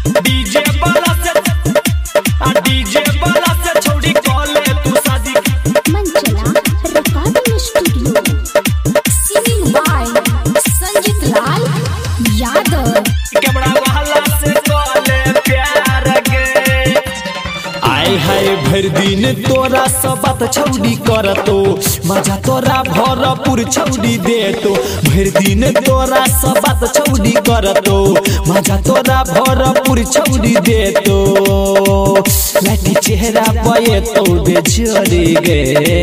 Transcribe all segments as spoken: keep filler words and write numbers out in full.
DJ वाला से आ डीजे वाला से छोड़ी कॉले तू शादी मंचला recording studio singing by Sanjeet Lal Yadav camera वाला से कॉले प्यार गे आय हाय भर दिन तोरा सब बात छौड़ी करतो मजा तोरा भरपूर छौड़ी देतो भर दिन तोरा सब बात छौड़ी करतो मजा तोरा भरपूर छौड़ी देतो लाठी चेहरा पे तो बेचोरी गे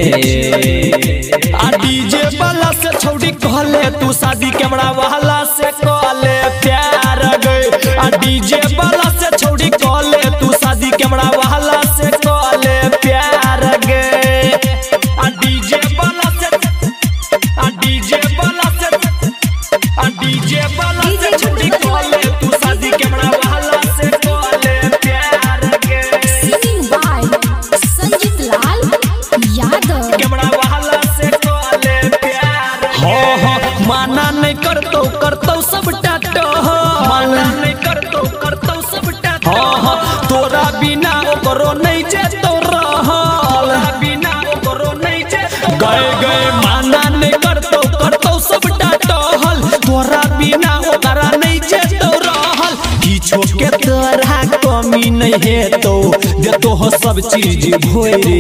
आ डीजे वाला से छौड़ी कहले तू शादी कैमरा वाला से कहले प्यार गे आ डीजे वाला से छौड़ी कहले तू शादी कैमरा वाला से कहले प्यार गे आ डीजे वाला से आ डीजे वाला से आ डीजे वाला से छोड़ी कॉले तू शादी कैमरा वाला से कॉले प्यार गे singing by Sanjeet Lal Yadav camera वाला से कॉले प्यार हो हो माना नहीं करतो करतो सब टाटो माना नहीं करतो करतो सब टाटा हो हो तोरा बिना ओकरो नहीं जेतो रहल बिना ओकरो नहीं जेतो गए गए माना नहीं करतो करतो सब टाटल तोरा बिना ओकरा नहीं जेतो रहल किछो के तोरा कमी नहीं हेतो देतो हो सब चीज भोरी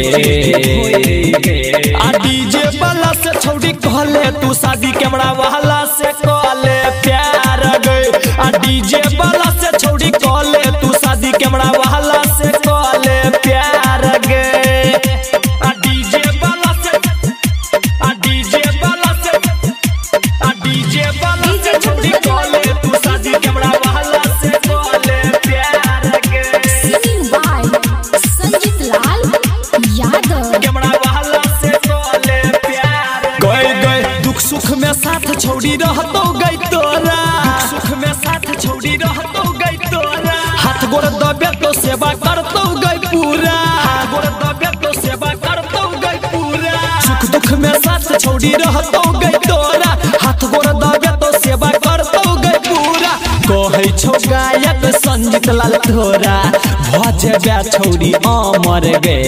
गे आ डीजे वाला से छौड़ी कहले तू शादी कैमरा वाला से कहले प्यार गे आ डीजे वाला से छौड़ी कहले तू शादी कैमरा वाला से कहले प्यार गे आ डीजे वाला से आ डीजे वाला से आ डीजे वाला से छोड़ी कॉले तू शादी कैमरा वाला से कॉले प्यार गे singing by Sanjeet Lal Yadav camera वाला से कॉले प्यार गए गए दुख सुख में साथ छौड़ी रहतो गई तोरा सुख में साथ छोड़ी रहतो गई तोरा हाथ गोड़ दबे तो सेवा करतो गई पूरा गोर दबे तो सेवा करतो गई पूरा सुख दुख में साथ छौड़ी रहतो गई तोरा हाथ गोड़ दबे तो सेवा करतो गई पूरा कहै छौ गायक संजीत लाल तोरा भजबे छौड़ी अमर गे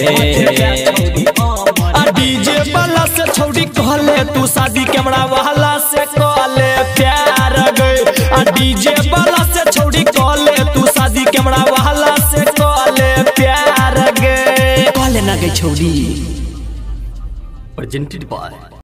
आ डीजे वाला से छौड़ी कहले तू शादी कैमरा वाला से कहले प्यार गे आ डीजे वाला से छौड़ी कहले तू शादी कैमरा वाला से कहले प्यार गे कहले ना गे छौड़ी प्रेजेंटेड बाय